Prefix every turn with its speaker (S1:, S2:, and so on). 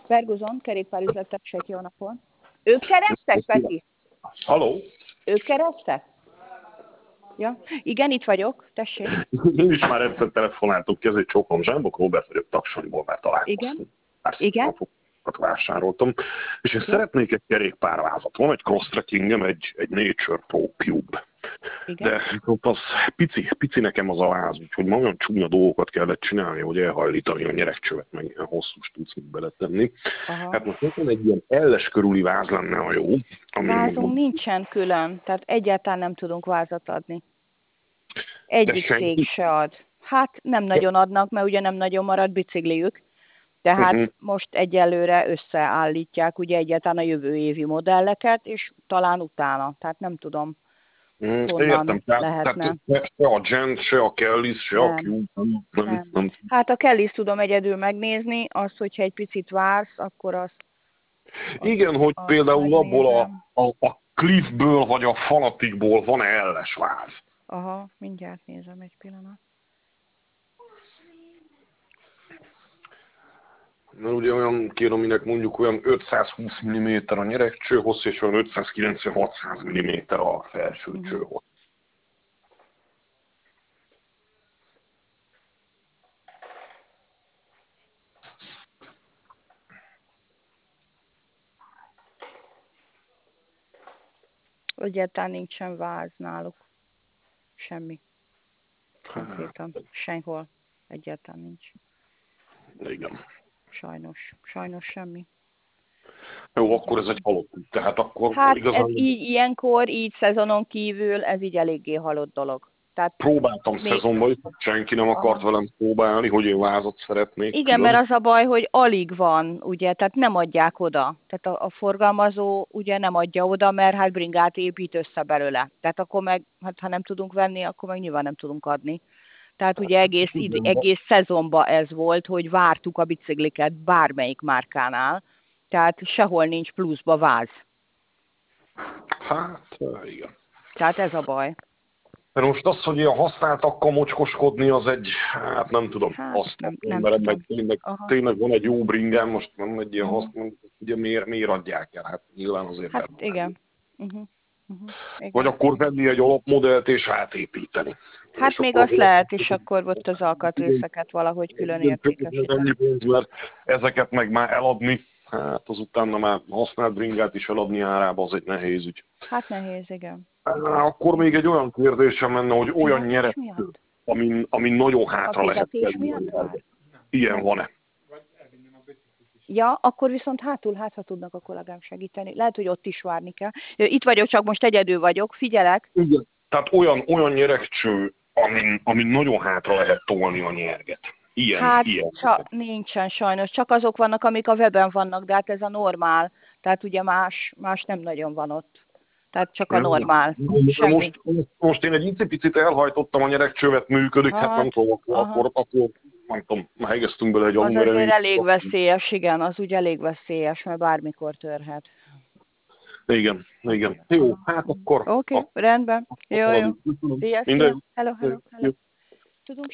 S1: Ferguson, kerékpárüzletek, jó napot. Ők kerestek, Peti?
S2: Halló?
S1: Ők kerestek? Ja, igen, itt vagyok, tessék.
S2: Én is már egyszer telefonáltuk ki, ezért csókolom. Zsámbok Róbert vagyok, Taksonyból, már találkoztunk.
S1: Igen?
S2: Napokat vásároltam. És én szeretnék egy kerékpárvázat. Van egy cross-trekkingem, egy Nature Pro Cube.
S1: Igen?
S2: De az pici nekem az a váz, úgyhogy ma olyan csúnya dolgokat kellett csinálni, hogy elhajlítani a nyerekcsövet, meg ilyen hosszú stucnit beletenni.
S1: Aha.
S2: Hát most nekem egy ilyen elles körüli váz lenne a jó.
S1: Vázunk nincsen külön, tehát egyáltalán nem tudunk vázat adni. Egyik cég se ad. Hát nem nagyon adnak, mert ugye nem nagyon marad bicikliük. Tehát most egyelőre összeállítják ugye egyáltalán a jövő évi modelleket, és talán utána. Tehát nem tudom, honnan
S2: értem,
S1: lehetne.
S2: Tehát se a Gent, se a Kellys, se a Cube. Nem.
S1: Hát a Kellys tudom egyedül megnézni, az, hogyha egy picit vársz, akkor az.
S2: Igen, hogy például abból a Cliffből vagy a Fanaticból van elles váz.
S1: Aha, mindjárt nézem egy pillanat.
S2: Mert ugye olyan kér, aminek mondjuk olyan 520 mm a nyerekcsőhossz, és olyan 590-600 mm a felső csőhossz.
S1: Egyáltalán nincsen váz náluk. Semmi. Konkrétan. Sehol. Egyáltalán nincs.
S2: Igen.
S1: Sajnos semmi.
S2: Jó, akkor ez egy halott. Tehát akkor
S1: hát
S2: igazán...
S1: ez így ilyenkor, így szezonon kívül, ez így eléggé halott dolog. Tehát
S2: próbáltam szezonban, hogy senki nem akart velem próbálni, hogy én vázat szeretnék.
S1: Igen,
S2: külön.
S1: mert az a baj, hogy alig van, ugye, tehát nem adják oda. Tehát a forgalmazó ugye nem adja oda, mert hát bringát épít össze belőle. Tehát akkor meg, hát ha nem tudunk venni, akkor meg nyilván nem tudunk adni. Tehát ugye egész szezonban ez volt, hogy vártuk a bicikliket bármelyik márkánál, tehát sehol nincs pluszba váz.
S2: Hát, igen.
S1: Tehát ez a baj.
S2: De most az, hogy ilyen használtakkal mocskoskodni, az egy, hát nem tudom,
S1: hát nem
S2: mert
S1: tudom.
S2: tényleg van egy jó bringám, most nem egy ilyen használ, ugye miért adják el? Hát nyilván azért.
S1: Hát igen.
S2: Igen. Vagy akkor venni egy alapmodellt és átépíteni.
S1: Hát
S2: és
S1: még
S2: akkor
S1: azt lehet, és akkor ott az alkatrészeket valahogy külön értékesíteni.
S2: Ezeket meg már eladni, hát azután már használt bringát is eladni árába, az egy nehéz ügy.
S1: Hát nehéz, igen.
S2: Akkor még egy olyan kérdésem lenne, hogy olyan nyerető, amin nagyon hátra lehet tenni. Ilyen van-e?
S1: Ja, akkor viszont hátul, ha tudnak a kollégám segíteni. Lehet, hogy ott is várni kell. Itt vagyok, csak most egyedül vagyok, figyelek.
S2: Igen. Tehát olyan nyerekcső, amin nagyon hátra lehet tolni a nyerget. Ilyen.
S1: Nincsen sajnos, csak azok vannak, amik a weben vannak, de hát ez a normál. Tehát ugye más nem nagyon van ott. Tehát csak a normál.
S2: Most én egy icipicit elhajtottam a nyerekcsövet, működik, hát nem tudom, akkor nem tudom, hegeztünk bele egy
S1: Az azért elég veszélyes, igen, az úgy elég veszélyes, mert bármikor törhet.
S2: Igen. Jó, hát akkor...
S1: Oké, rendben. Jó.
S2: Minden.
S1: Hello. Tudunk